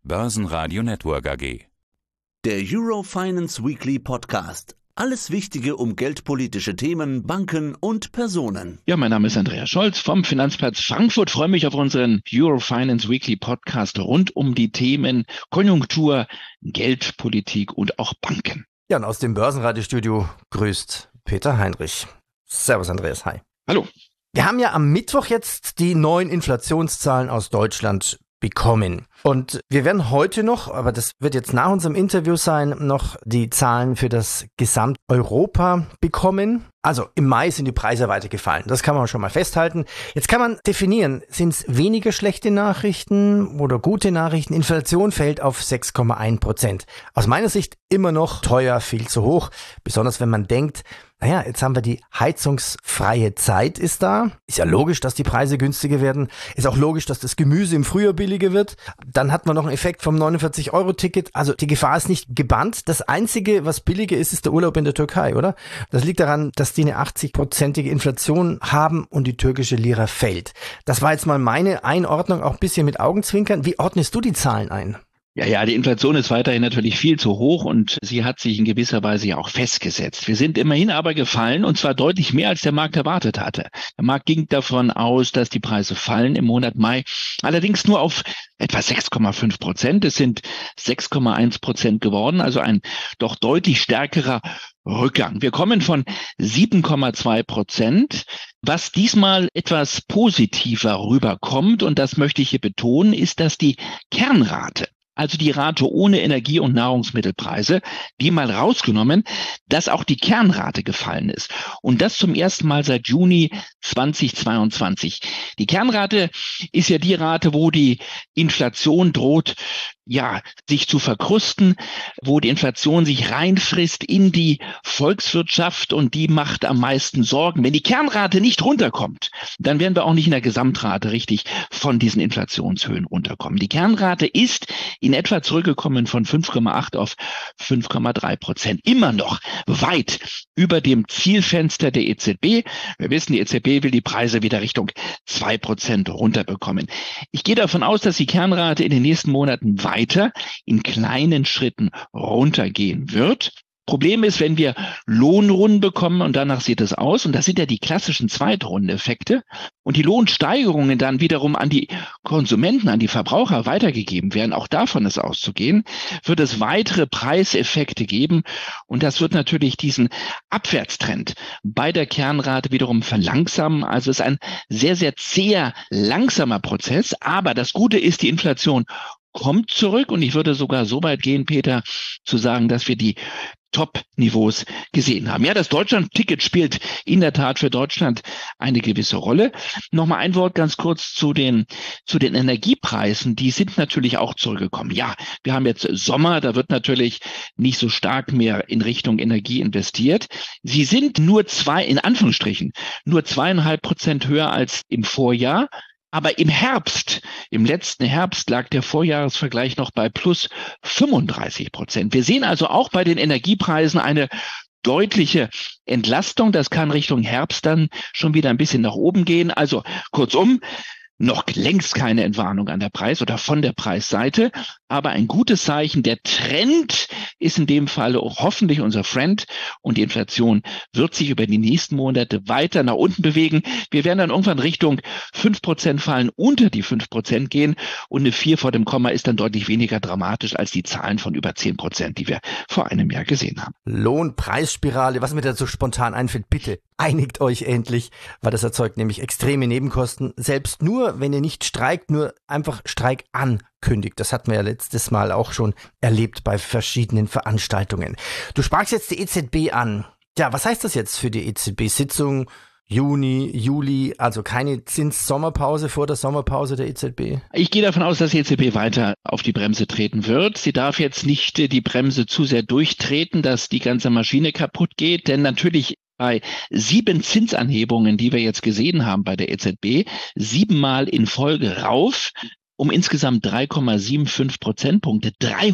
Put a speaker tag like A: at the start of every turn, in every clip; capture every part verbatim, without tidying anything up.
A: Börsenradio Network A G.
B: Der Eurofinance Weekly Podcast. Alles Wichtige um geldpolitische Themen, Banken und Personen.
C: Ja, mein Name ist Andreas Scholz vom Finanzplatz Frankfurt. Freue mich auf unseren Eurofinance Weekly Podcast rund um die Themen Konjunktur, Geldpolitik und auch Banken.
D: Ja, und aus dem Börsenradiostudio grüßt Peter Heinrich. Servus Andreas, hi.
C: Hallo.
D: Wir haben ja am Mittwoch jetzt die neuen Inflationszahlen aus Deutschland bekommen. Und wir werden heute noch, aber das wird jetzt nach unserem Interview sein, noch die Zahlen für das Gesamteuropa bekommen. Also im Mai sind die Preise weitergefallen. Das kann man schon mal festhalten. Jetzt kann man definieren, sind es weniger schlechte Nachrichten oder gute Nachrichten? Inflation fällt auf sechs Komma eins Prozent. Aus meiner Sicht immer noch teuer, viel zu hoch. Besonders wenn man denkt, naja, jetzt haben wir die heizungsfreie Zeit ist da. Ist ja logisch, dass die Preise günstiger werden. Ist auch logisch, dass das Gemüse im Frühjahr billiger wird. Dann hat man noch einen Effekt vom neunundvierzig Euro Ticket. Also die Gefahr ist nicht gebannt. Das Einzige, was billiger ist, ist der Urlaub in der Türkei, oder? Das liegt daran, dass die eine achtzig-prozentige Inflation haben und die türkische Lira fällt. Das war jetzt mal meine Einordnung, auch ein bisschen mit Augenzwinkern. Wie ordnest du die Zahlen ein?
C: Ja, ja, die Inflation ist weiterhin natürlich viel zu hoch und sie hat sich in gewisser Weise ja auch festgesetzt. Wir sind immerhin aber gefallen und zwar deutlich mehr, als der Markt erwartet hatte. Der Markt ging davon aus, dass die Preise fallen im Monat Mai, allerdings nur auf etwa sechs Komma fünf Prozent. Es sind sechs Komma eins Prozent geworden, also ein doch deutlich stärkerer Rückgang. Wir kommen von sieben Komma zwei Prozent. Was diesmal etwas positiver rüberkommt, und das möchte ich hier betonen, ist, dass die Kernrate, also die Rate ohne Energie- und Nahrungsmittelpreise, die mal rausgenommen, dass auch die Kernrate gefallen ist. Und das zum ersten Mal seit Juni zweitausendzweiundzwanzig. Die Kernrate ist ja die Rate, wo die Inflation droht, ja, sich zu verkrusten, wo die Inflation sich reinfrisst in die Volkswirtschaft und die macht am meisten Sorgen. Wenn die Kernrate nicht runterkommt, dann werden wir auch nicht in der Gesamtrate richtig von diesen Inflationshöhen runterkommen. Die Kernrate ist in etwa zurückgekommen von fünf Komma acht auf fünf Komma drei Prozent. Immer noch weit über dem Zielfenster der E Z B. Wir wissen, die E Z B will die Preise wieder Richtung zwei Prozent runterbekommen. Ich gehe davon aus, dass die Kernrate in den nächsten Monaten weiter in kleinen Schritten runtergehen wird. Problem ist, wenn wir Lohnrunden bekommen und danach sieht es aus, und das sind ja die klassischen Zweitrundeneffekte, und die Lohnsteigerungen dann wiederum an die Konsumenten, an die Verbraucher weitergegeben werden, auch davon ist auszugehen, wird es weitere Preiseffekte geben und das wird natürlich diesen Abwärtstrend bei der Kernrate wiederum verlangsamen. Also es ist ein sehr, sehr zäher, langsamer Prozess, aber das Gute ist, die Inflation kommt zurück und ich würde sogar so weit gehen, Peter, zu sagen, dass wir die Top-Niveaus gesehen haben. Ja, das Deutschland-Ticket spielt in der Tat für Deutschland eine gewisse Rolle. Nochmal ein Wort ganz kurz zu den, zu den Energiepreisen. Die sind natürlich auch zurückgekommen. Ja, wir haben jetzt Sommer, da wird natürlich nicht so stark mehr in Richtung Energie investiert. Sie sind nur zwei, in Anführungsstrichen, nur zweieinhalb Prozent höher als im Vorjahr. Aber im Herbst, im letzten Herbst lag der Vorjahresvergleich noch bei plus fünfunddreißig Prozent. Wir sehen also auch bei den Energiepreisen eine deutliche Entlastung. Das kann Richtung Herbst dann schon wieder ein bisschen nach oben gehen. Also kurzum, noch längst keine Entwarnung an der Preis- oder von der Preisseite, aber ein gutes Zeichen. Der Trend ist in dem Fall hoffentlich unser Friend und die Inflation wird sich über die nächsten Monate weiter nach unten bewegen. Wir werden dann irgendwann Richtung fünf Prozent fallen, unter die fünf Prozent gehen und eine vier vor dem Komma ist dann deutlich weniger dramatisch als die Zahlen von über zehn Prozent, die wir vor einem Jahr gesehen haben.
D: Lohnpreisspirale, was mir da so spontan einfällt, bitte einigt euch endlich, weil das erzeugt nämlich extreme Nebenkosten, selbst nur wenn ihr nicht streikt, nur einfach Streik ankündigt. Das hatten wir ja letztes Mal auch schon erlebt bei verschiedenen Veranstaltungen. Du sprachst jetzt die E Z B an. Ja, was heißt das jetzt für die E Z B-Sitzung? Juni, Juli, also keine Zins-Sommerpause vor der Sommerpause der E Z B?
C: Ich gehe davon aus, dass die E Z B weiter auf die Bremse treten wird. Sie darf jetzt nicht die Bremse zu sehr durchtreten, dass die ganze Maschine kaputt geht, denn natürlich bei sieben Zinsanhebungen, die wir jetzt gesehen haben bei der E Z B, siebenmal in Folge rauf um insgesamt drei Komma fünfundsiebzig Prozentpunkte,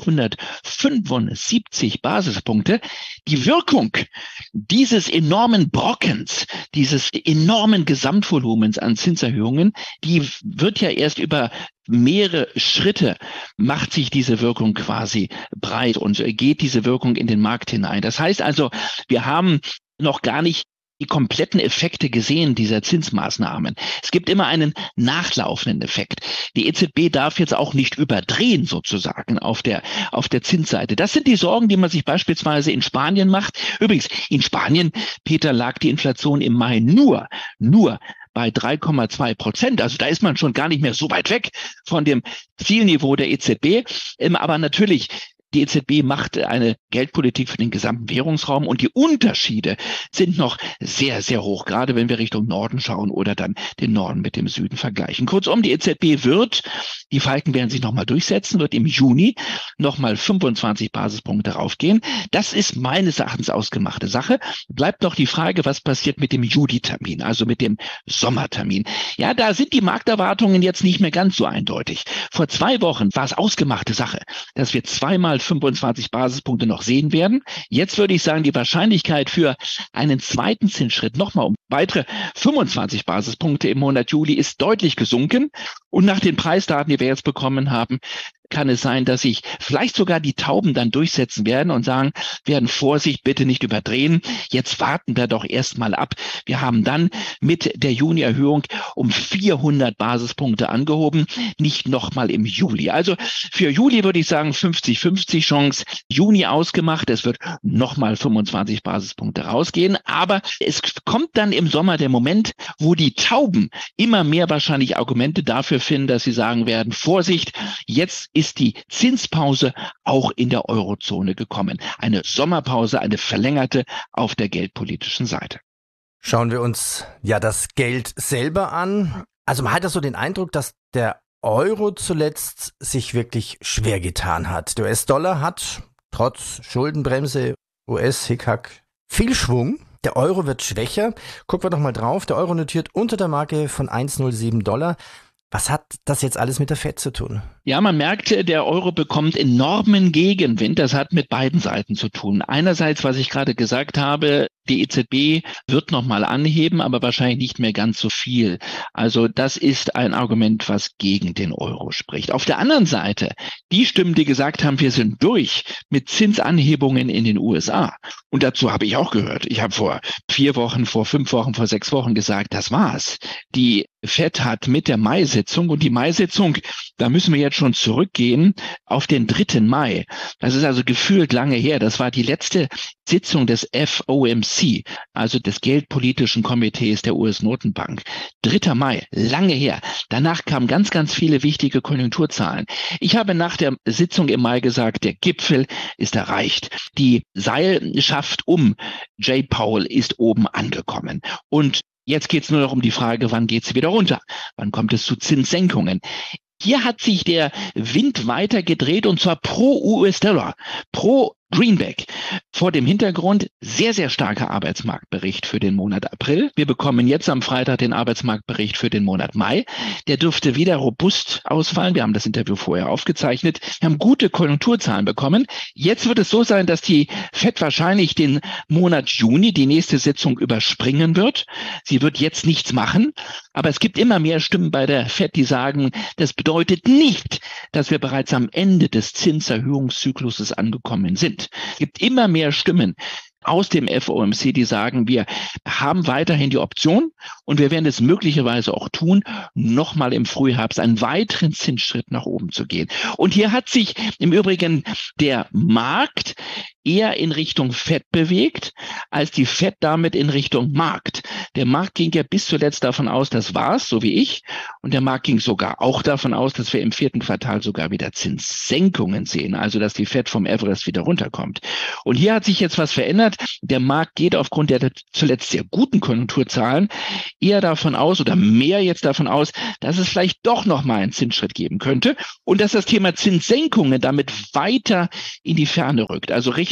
C: dreihundertfünfundsiebzig Basispunkte. Die Wirkung dieses enormen Brockens, dieses enormen Gesamtvolumens an Zinserhöhungen, die wird ja erst über mehrere Schritte macht sich diese Wirkung quasi breit und geht diese Wirkung in den Markt hinein. Das heißt also, wir haben noch gar nicht die kompletten Effekte gesehen dieser Zinsmaßnahmen. Es gibt immer einen nachlaufenden Effekt. Die E Z B darf jetzt auch nicht überdrehen sozusagen auf der, auf der Zinsseite. Das sind die Sorgen, die man sich beispielsweise in Spanien macht. Übrigens, in Spanien, Peter, lag die Inflation im Mai nur, nur bei drei Komma zwei Prozent. Also da ist man schon gar nicht mehr so weit weg von dem Zielniveau der E Z B. Aber natürlich, die E Z B macht eine Geldpolitik für den gesamten Währungsraum und die Unterschiede sind noch sehr, sehr hoch, gerade wenn wir Richtung Norden schauen oder dann den Norden mit dem Süden vergleichen. Kurzum, die E Z B wird, die Falken werden sich nochmal durchsetzen, wird im Juni nochmal fünfundzwanzig Basispunkte raufgehen. Das ist meines Erachtens ausgemachte Sache. Bleibt noch die Frage, was passiert mit dem Juli-Termin, also mit dem Sommertermin. Ja, da sind die Markterwartungen jetzt nicht mehr ganz so eindeutig. Vor zwei Wochen war es ausgemachte Sache, dass wir zweimal fünfundzwanzig Basispunkte noch sehen werden. Jetzt würde ich sagen, die Wahrscheinlichkeit für einen zweiten Zinsschritt nochmal um weitere fünfundzwanzig Basispunkte im Monat Juli ist deutlich gesunken. Und nach den Preisdaten, die wir jetzt bekommen haben, kann es sein, dass sich vielleicht sogar die Tauben dann durchsetzen werden und sagen werden, Vorsicht, bitte nicht überdrehen. Jetzt warten wir doch erstmal ab. Wir haben dann mit der Juni-Erhöhung um vierhundert Basispunkte angehoben, nicht nochmal im Juli. Also für Juli würde ich sagen fünfzig fünfzig Chance, Juni ausgemacht. Es wird nochmal fünfundzwanzig Basispunkte rausgehen. Aber es kommt dann im Sommer der Moment, wo die Tauben immer mehr wahrscheinlich Argumente dafür finden, dass sie sagen werden, Vorsicht, jetzt ist die Zinspause auch in der Eurozone gekommen. Eine Sommerpause, eine verlängerte auf der geldpolitischen Seite.
D: Schauen wir uns ja das Geld selber an. Also man hat ja so den Eindruck, dass der Euro zuletzt sich wirklich schwer getan hat. Der U S-Dollar hat trotz Schuldenbremse, U S-Hickhack viel Schwung. Der Euro wird schwächer. Gucken wir doch mal drauf. Der Euro notiert unter der Marke von eins Komma null sieben Dollar. Was hat das jetzt alles mit der Fed zu tun?
C: Ja, man merkt, der Euro bekommt enormen Gegenwind. Das hat mit beiden Seiten zu tun. Einerseits, was ich gerade gesagt habe, die E Z B wird nochmal anheben, aber wahrscheinlich nicht mehr ganz so viel. Also das ist ein Argument, was gegen den Euro spricht. Auf der anderen Seite, die Stimmen, die gesagt haben, wir sind durch mit Zinsanhebungen in den U S A. Und dazu habe ich auch gehört. Ich habe vor vier Wochen, vor fünf Wochen, vor sechs Wochen gesagt, das war's. Die Fed hat mit der Mai-Sitzung und die Mai-Sitzung, da müssen wir jetzt schon zurückgehen auf den dritten Mai. Das ist also gefühlt lange her. Das war die letzte Sitzung des F O M C, also des Geldpolitischen Komitees der U S-Notenbank. dritter Mai, lange her. Danach kamen ganz, ganz viele wichtige Konjunkturzahlen. Ich habe nach der Sitzung im Mai gesagt, der Gipfel ist erreicht. Die Seilschaft um Jay Powell ist oben angekommen. Und jetzt geht es nur noch um die Frage, wann geht es wieder runter? Wann kommt es zu Zinssenkungen? Hier hat sich der Wind weiter gedreht und zwar pro U S-Dollar, pro Greenback. Vor dem Hintergrund sehr, sehr starker Arbeitsmarktbericht für den Monat April. Wir bekommen jetzt am Freitag den Arbeitsmarktbericht für den Monat Mai. Der dürfte wieder robust ausfallen. Wir haben das Interview vorher aufgezeichnet. Wir haben gute Konjunkturzahlen bekommen. Jetzt wird es so sein, dass die Fed wahrscheinlich den Monat Juni, die nächste Sitzung, überspringen wird. Sie wird jetzt nichts machen. Aber es gibt immer mehr Stimmen bei der Fed, die sagen, das bedeutet nicht, dass wir bereits am Ende des Zinserhöhungszykluses angekommen sind. Es gibt immer mehr Stimmen aus dem F O M C, die sagen, wir haben weiterhin die Option und wir werden es möglicherweise auch tun, nochmal im Frühherbst einen weiteren Zinsschritt nach oben zu gehen. Und hier hat sich im Übrigen der Markt eher in Richtung Fed bewegt, als die Fed damit in Richtung Markt. Der Markt ging ja bis zuletzt davon aus, das war's, so wie ich. Und der Markt ging sogar auch davon aus, dass wir im vierten Quartal sogar wieder Zinssenkungen sehen, also dass die Fed vom Everest wieder runterkommt. Und hier hat sich jetzt was verändert. Der Markt geht aufgrund der zuletzt sehr guten Konjunkturzahlen eher davon aus oder mehr jetzt davon aus, dass es vielleicht doch nochmal einen Zinsschritt geben könnte und dass das Thema Zinssenkungen damit weiter in die Ferne rückt, also Richtung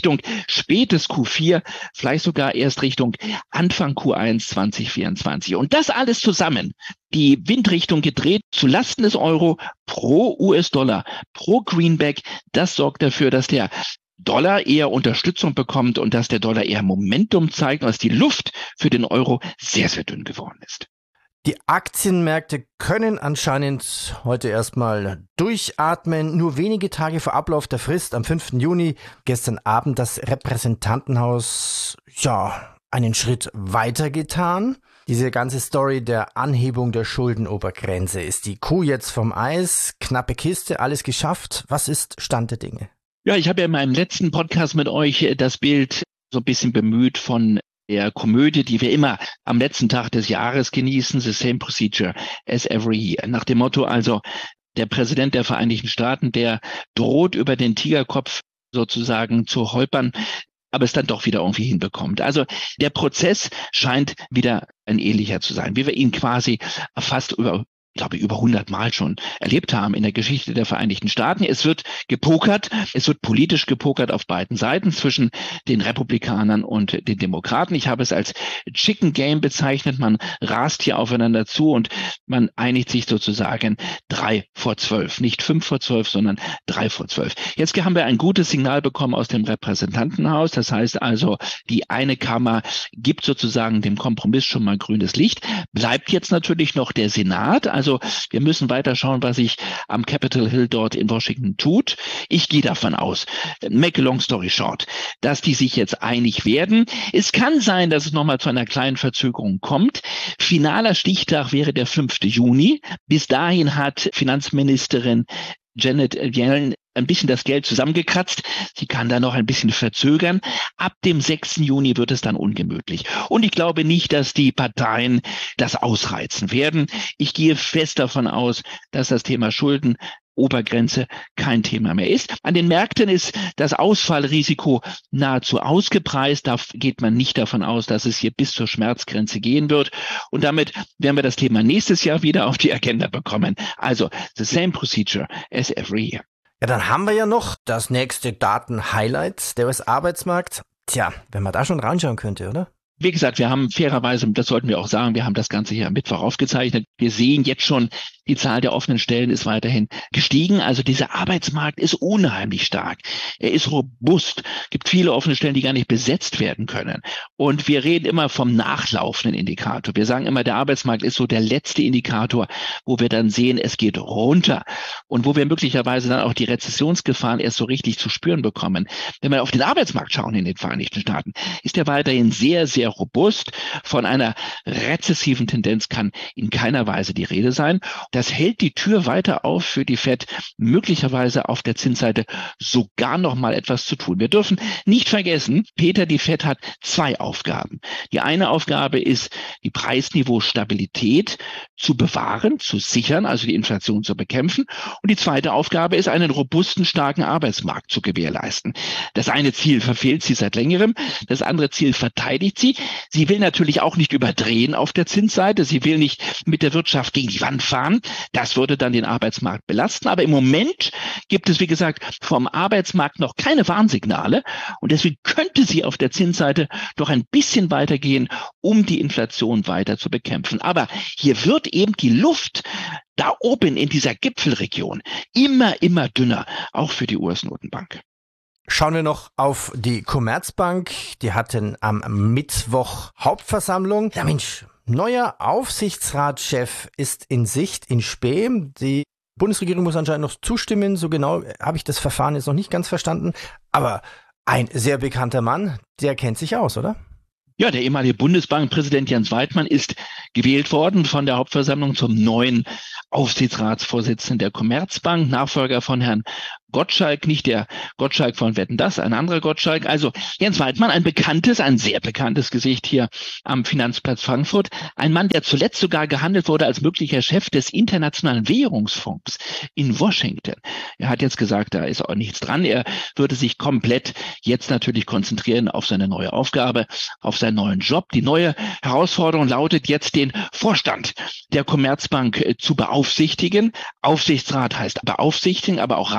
C: Richtung spätes Q vier, vielleicht sogar erst Richtung Anfang Q eins zwanzig vierundzwanzig. Und das alles zusammen, die Windrichtung gedreht zu Lasten des Euro pro U S-Dollar, pro Greenback, das sorgt dafür, dass der Dollar eher Unterstützung bekommt und dass der Dollar eher Momentum zeigt und dass die Luft für den Euro sehr, sehr dünn geworden ist.
D: Die Aktienmärkte können anscheinend heute erstmal durchatmen. Nur wenige Tage vor Ablauf der Frist am fünften Juni, gestern Abend, das Repräsentantenhaus, ja, einen Schritt weiter getan. Diese ganze Story der Anhebung der Schuldenobergrenze. Ist die Kuh jetzt vom Eis? Knappe Kiste, alles geschafft? Was ist Stand der Dinge?
C: Ja, ich habe ja in meinem letzten Podcast mit euch das Bild so ein bisschen bemüht von der Komödie, die wir immer am letzten Tag des Jahres genießen, the same procedure as every year. Nach dem Motto also, der Präsident der Vereinigten Staaten, der droht über den Tigerkopf sozusagen zu holpern, aber es dann doch wieder irgendwie hinbekommt. Also der Prozess scheint wieder ein ähnlicher zu sein, wie wir ihn quasi fast über ich glaube, über hundert Mal schon erlebt haben in der Geschichte der Vereinigten Staaten. Es wird gepokert, es wird politisch gepokert auf beiden Seiten zwischen den Republikanern und den Demokraten. Ich habe es als Chicken Game bezeichnet. Man rast hier aufeinander zu und man einigt sich sozusagen drei vor zwölf. Nicht fünf vor zwölf, sondern drei vor zwölf. Jetzt haben wir ein gutes Signal bekommen aus dem Repräsentantenhaus. Das heißt also, die eine Kammer gibt sozusagen dem Kompromiss schon mal grünes Licht. Bleibt jetzt natürlich noch der Senat. Also Also wir müssen weiter schauen, was sich am Capitol Hill dort in Washington tut. Ich gehe davon aus, make a long story short, dass die sich jetzt einig werden. Es kann sein, dass es nochmal zu einer kleinen Verzögerung kommt. Finaler Stichtag wäre der fünfte Juni. Bis dahin hat Finanzministerin Janet Yellen ein bisschen das Geld zusammengekratzt. Sie kann da noch ein bisschen verzögern. Ab dem sechsten Juni wird es dann ungemütlich. Und ich glaube nicht, dass die Parteien das ausreizen werden. Ich gehe fest davon aus, dass das Thema Schuldenobergrenze kein Thema mehr ist. An den Märkten ist das Ausfallrisiko nahezu ausgepreist. Da geht man nicht davon aus, dass es hier bis zur Schmerzgrenze gehen wird. Und damit werden wir das Thema nächstes Jahr wieder auf die Agenda bekommen. Also, the same procedure as every year.
D: Ja, dann haben wir ja noch das nächste Daten-Highlight, der U S-Arbeitsmarkt. Tja, wenn man da schon reinschauen könnte, oder?
C: Wie gesagt, wir haben fairerweise, das sollten wir auch sagen, wir haben das Ganze hier am Mittwoch aufgezeichnet. Wir sehen jetzt schon, die Zahl der offenen Stellen ist weiterhin gestiegen. Also dieser Arbeitsmarkt ist unheimlich stark. Er ist robust. Es gibt viele offene Stellen, die gar nicht besetzt werden können. Und wir reden immer vom nachlaufenden Indikator. Wir sagen immer, der Arbeitsmarkt ist so der letzte Indikator, wo wir dann sehen, es geht runter. Und wo wir möglicherweise dann auch die Rezessionsgefahren erst so richtig zu spüren bekommen. Wenn wir auf den Arbeitsmarkt schauen in den Vereinigten Staaten, ist er weiterhin sehr, sehr robust. Von einer rezessiven Tendenz kann in keiner Weise die Rede sein. Das hält die Tür weiter auf für die Fed, möglicherweise auf der Zinsseite sogar noch mal etwas zu tun. Wir dürfen nicht vergessen, Peter, die Fed hat zwei Aufgaben. Die eine Aufgabe ist, die Preisniveaustabilität zu bewahren, zu sichern, also die Inflation zu bekämpfen. Und die zweite Aufgabe ist, einen robusten, starken Arbeitsmarkt zu gewährleisten. Das eine Ziel verfehlt sie seit längerem, das andere Ziel verteidigt sie. Sie will natürlich auch nicht überdrehen auf der Zinsseite. Sie will nicht mit der Wirtschaft gegen die Wand fahren. Das würde dann den Arbeitsmarkt belasten. Aber im Moment gibt es, wie gesagt, vom Arbeitsmarkt noch keine Warnsignale. Und deswegen könnte sie auf der Zinsseite doch ein bisschen weitergehen, um die Inflation weiter zu bekämpfen. Aber hier wird eben die Luft da oben in dieser Gipfelregion immer, immer dünner, auch für die U S-Notenbank.
D: Schauen wir noch auf die Commerzbank. Die hatten am Mittwoch Hauptversammlung. Ja Mensch, neuer Aufsichtsratschef ist in Sicht, in Späh. Die Bundesregierung muss anscheinend noch zustimmen. So genau habe ich das Verfahren jetzt noch nicht ganz verstanden. Aber ein sehr bekannter Mann, der kennt sich aus, oder?
C: Ja, der ehemalige Bundesbankpräsident Jens Weidmann ist gewählt worden von der Hauptversammlung zum neuen Aufsichtsratsvorsitzenden der Commerzbank, Nachfolger von Herrn Gottschalk, nicht der Gottschalk von Wetten, das, ein anderer Gottschalk. Also Jens Weidmann, ein bekanntes, ein sehr bekanntes Gesicht hier am Finanzplatz Frankfurt. Ein Mann, der zuletzt sogar gehandelt wurde als möglicher Chef des Internationalen Währungsfonds in Washington. Er hat jetzt gesagt, da ist auch nichts dran. Er würde sich komplett jetzt natürlich konzentrieren auf seine neue Aufgabe, auf seinen neuen Job. Die neue Herausforderung lautet jetzt, den Vorstand der Commerzbank zu beaufsichtigen. Aufsichtsrat heißt beaufsichtigen, aber auch Rat geben.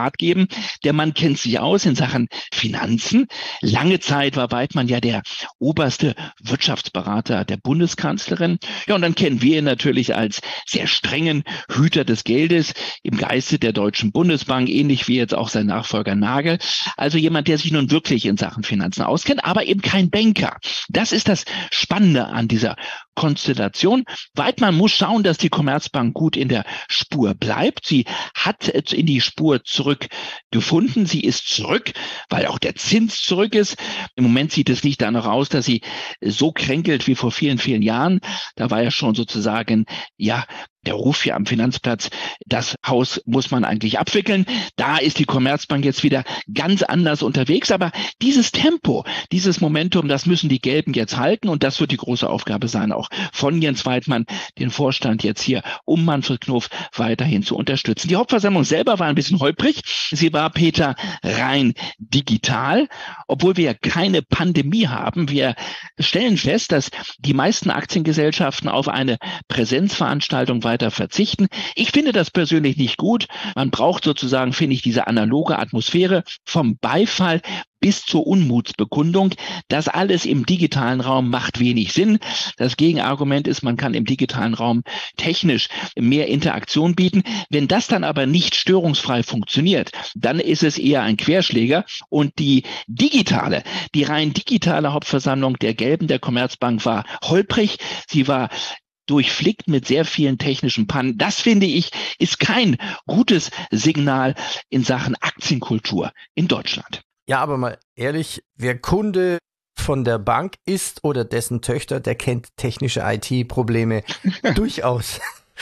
C: Weidmann. Der Mann kennt sich aus in Sachen Finanzen. Lange Zeit war Weidmann ja der oberste Wirtschaftsberater der Bundeskanzlerin. Ja, und dann kennen wir ihn natürlich als sehr strengen Hüter des Geldes im Geiste der Deutschen Bundesbank, ähnlich wie jetzt auch sein Nachfolger Nagel. Also jemand, der sich nun wirklich in Sachen Finanzen auskennt, aber eben kein Banker. Das ist das Spannende an dieser Konstellation. Weidmann muss schauen, dass die Commerzbank gut in der Spur bleibt. Sie hat in die Spur zurückgefunden. Sie ist zurück, weil auch der Zins zurück ist. Im Moment sieht es nicht danach aus, dass sie so kränkelt wie vor vielen, vielen Jahren. Da war ja schon sozusagen, ja, der Ruf hier am Finanzplatz, das Haus muss man eigentlich abwickeln. Da ist die Commerzbank jetzt wieder ganz anders unterwegs. Aber dieses Tempo, dieses Momentum, das müssen die Gelben jetzt halten. Und das wird die große Aufgabe sein, auch von Jens Weidmann, den Vorstand jetzt hier, um Manfred Knof weiterhin zu unterstützen. Die Hauptversammlung selber war ein bisschen holprig. Sie war, Peter, rein digital, obwohl wir keine Pandemie haben. Wir stellen fest, dass die meisten Aktiengesellschaften auf eine Präsenzveranstaltung weiter verzichten. Ich finde das persönlich nicht gut. Man braucht sozusagen, finde ich, diese analoge Atmosphäre vom Beifall bis zur Unmutsbekundung. Das alles im digitalen Raum macht wenig Sinn. Das Gegenargument ist, man kann im digitalen Raum technisch mehr Interaktion bieten. Wenn das dann aber nicht störungsfrei funktioniert, dann ist es eher ein Querschläger. Und die digitale, die rein digitale Hauptversammlung der Gelben der Commerzbank war holprig. Sie war durchflickt mit sehr vielen technischen Pannen. Das, finde ich, ist kein gutes Signal in Sachen Aktienkultur in Deutschland.
D: Ja, aber mal ehrlich, wer Kunde von der Bank ist oder dessen Töchter, der kennt technische I T-Probleme durchaus.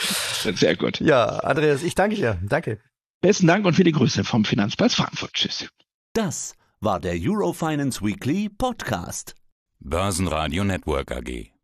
C: Sehr gut.
D: Ja, Andreas, ich danke dir. Danke.
C: Besten Dank und viele Grüße vom Finanzplatz Frankfurt. Tschüss.
B: Das war der Eurofinance Weekly Podcast.
A: Börsenradio Network A G.